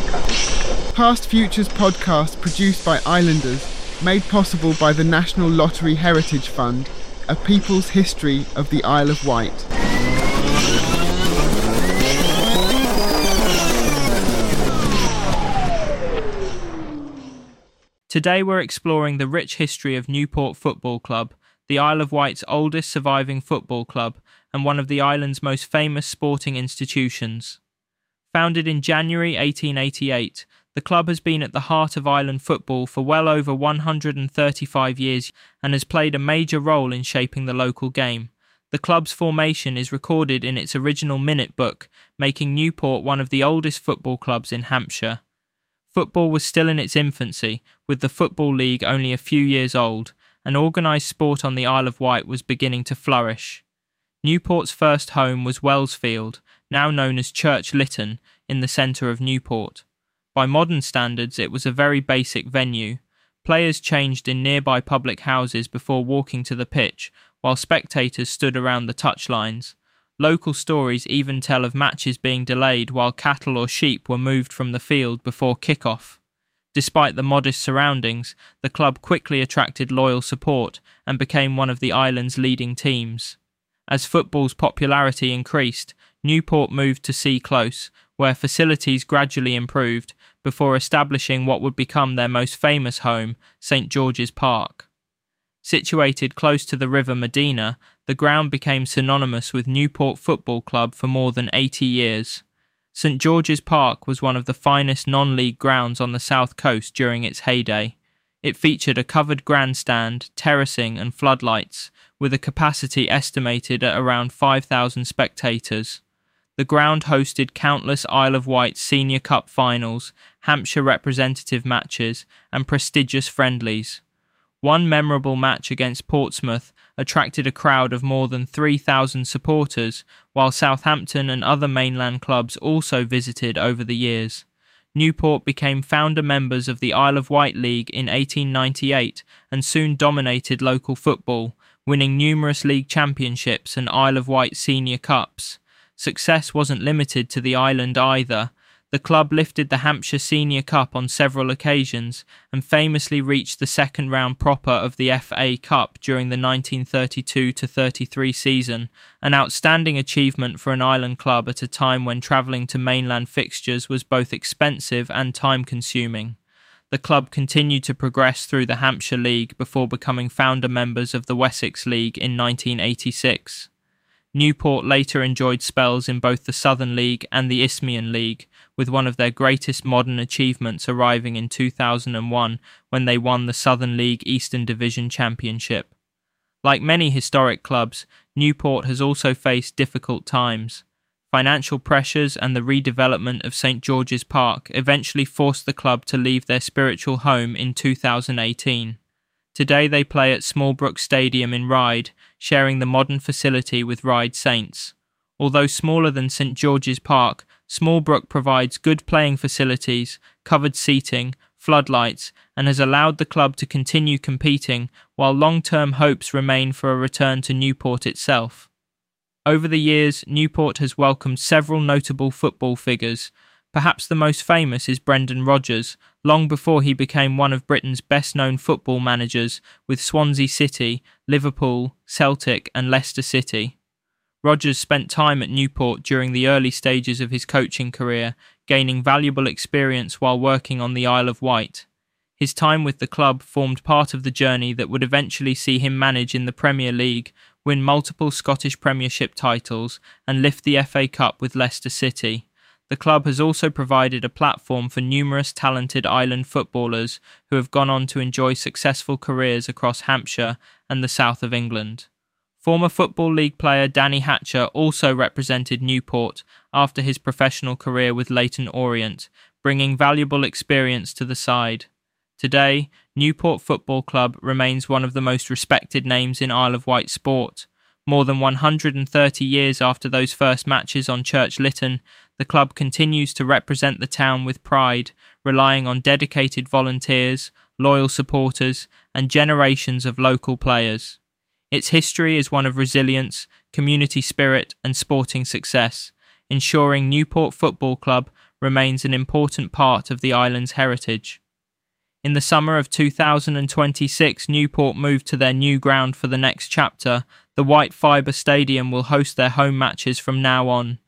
Past Futures podcast produced by Islanders, made possible by the National Lottery Heritage Fund, a people's history of the Isle of Wight. Today we're exploring the rich history of Newport Football Club, the Isle of Wight's oldest surviving football club and one of the island's most famous sporting institutions. Founded in January 1888, the club has been at the heart of island football for well over 135 years and has played a major role in shaping the local game. The club's formation is recorded in its original minute book, making Newport one of the oldest football clubs in Hampshire. Football was still in its infancy, with the Football League only a few years old, and organised sport on the Isle of Wight was beginning to flourish. Newport's first home was Wellsfield, now known as Church Lytton, in the centre of Newport. By modern standards, it was a very basic venue. Players changed in nearby public houses before walking to the pitch, while spectators stood around the touchlines. Local stories even tell of matches being delayed while cattle or sheep were moved from the field before kick-off. Despite the modest surroundings, the club quickly attracted loyal support and became one of the island's leading teams. As football's popularity increased, Newport moved to Sea Close, where facilities gradually improved, before establishing what would become their most famous home, St George's Park. Situated close to the River Medina, the ground became synonymous with Newport Football Club for more than 80 years. St George's Park was one of the finest non-league grounds on the south coast during its heyday. It featured a covered grandstand, terracing and floodlights, with a capacity estimated at around 5,000 spectators. The ground hosted countless Isle of Wight Senior Cup finals, Hampshire representative matches and prestigious friendlies. One memorable match against Portsmouth attracted a crowd of more than 3,000 supporters, while Southampton and other mainland clubs also visited over the years. Newport became founder members of the Isle of Wight League in 1898 and soon dominated local football, winning numerous league championships and Isle of Wight Senior Cups. Success wasn't limited to the island either. The club lifted the Hampshire Senior Cup on several occasions and famously reached the second round proper of the FA Cup during the 1932-33 season, an outstanding achievement for an island club at a time when travelling to mainland fixtures was both expensive and time-consuming. The club continued to progress through the Hampshire League before becoming founder members of the Wessex League in 1986. Newport later enjoyed spells in both the Southern League and the Isthmian League, with one of their greatest modern achievements arriving in 2001 when they won the Southern League Eastern Division Championship. Like many historic clubs, Newport has also faced difficult times. Financial pressures and the redevelopment of St George's Park eventually forced the club to leave their spiritual home in 2018. Today they play at Smallbrook Stadium in Ryde, sharing the modern facility with Ryde Saints. Although smaller than St George's Park, Smallbrook provides good playing facilities, covered seating, floodlights, and has allowed the club to continue competing, while long-term hopes remain for a return to Newport itself. Over the years, Newport has welcomed several notable football figures. Perhaps the most famous is Brendan Rodgers, long before he became one of Britain's best-known football managers with Swansea City, Liverpool, Celtic and Leicester City. Rodgers spent time at Newport during the early stages of his coaching career, gaining valuable experience while working on the Isle of Wight. His time with the club formed part of the journey that would eventually see him manage in the Premier League, win multiple Scottish Premiership titles and lift the FA Cup with Leicester City. The club has also provided a platform for numerous talented island footballers who have gone on to enjoy successful careers across Hampshire and the south of England. Former Football League player Danny Hatcher also represented Newport after his professional career with Leyton Orient, bringing valuable experience to the side. Today, Newport Football Club remains one of the most respected names in Isle of Wight sport. More than 130 years after those first matches on Church Lytton, the club continues to represent the town with pride, relying on dedicated volunteers, loyal supporters, and generations of local players. Its history is one of resilience, community spirit, and sporting success, ensuring Newport Football Club remains an important part of the island's heritage. In the summer of 2026, Newport moved to their new ground for the next chapter. The White Fibre Stadium will host their home matches from now on.